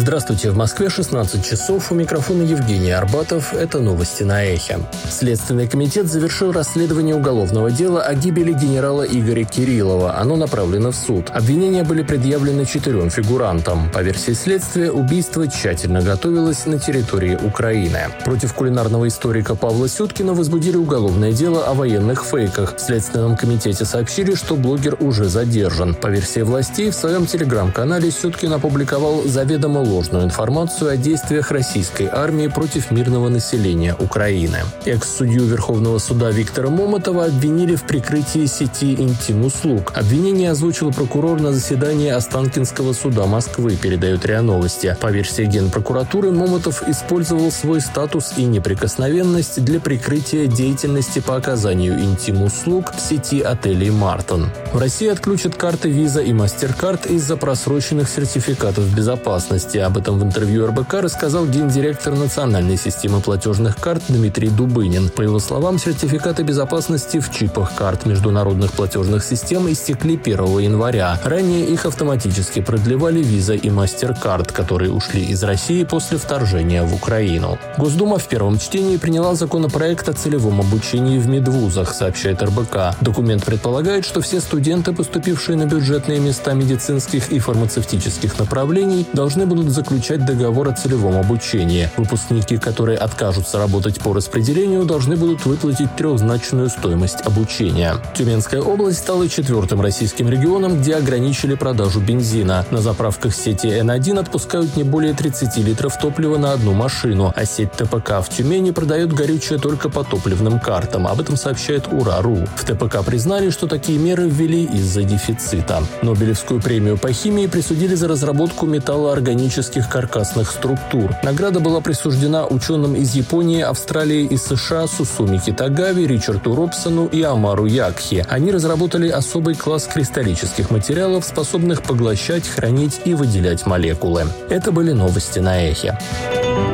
Здравствуйте, в Москве 16 часов, у микрофона Евгений Арбатов, это новости на Эхе. Следственный комитет завершил расследование уголовного дела о гибели генерала Игоря Кириллова. Оно направлено в суд. Обвинения были предъявлены 4 фигурантам. По версии следствия, убийство тщательно готовилось на территории Украины. Против кулинарного историка Павла Сюткина возбудили уголовное дело о военных фейках. В Следственном комитете сообщили, что блогер уже задержан. По версии властей, в своем телеграм-канале Сюткин опубликовал заведомо ложную информацию о действиях российской армии против мирного населения Украины. Экс-судью Верховного суда Виктора Момотова обвинили в прикрытии сети интим-услуг. Обвинение озвучил прокурор на заседании Останкинского суда Москвы, передает РИА Новости. По версии Генпрокуратуры, Момотов использовал свой статус и неприкосновенность для прикрытия деятельности по оказанию интим-услуг в сети отелей «Мартон». В России отключат карты Visa и MasterCard из-за просроченных сертификатов безопасности. Об этом в интервью РБК рассказал гендиректор национальной системы платежных карт Дмитрий Дубынин. По его словам, сертификаты безопасности в чипах карт международных платежных систем истекли 1 января. Ранее их автоматически продлевали Visa и MasterCard, которые ушли из России после вторжения в Украину. Госдума в первом чтении приняла законопроект о целевом обучении в медвузах, сообщает РБК. Документ предполагает, что все студенты, поступившие на бюджетные места медицинских и фармацевтических направлений, должны будут заключать договор о целевом обучении. Выпускники, которые откажутся работать по распределению, должны будут выплатить трехзначную стоимость обучения. Тюменская область стала 4-м российским регионом, где ограничили продажу бензина. На заправках сети N1 отпускают не более 30 литров топлива на одну машину, а сеть ТПК в Тюмени продает горючее только по топливным картам. Об этом сообщает УРА.ру. В ТПК признали, что такие меры ввели из-за дефицита. Нобелевскую премию по химии присудили за разработку металлоорганических каркасных структур. Награда была присуждена ученым из Японии, Австралии и США Сусуми Китагави, Ричарду Робсону и Амару Якхи. Они разработали особый класс кристаллических материалов, способных поглощать, хранить и выделять молекулы. Это были новости на Эхе.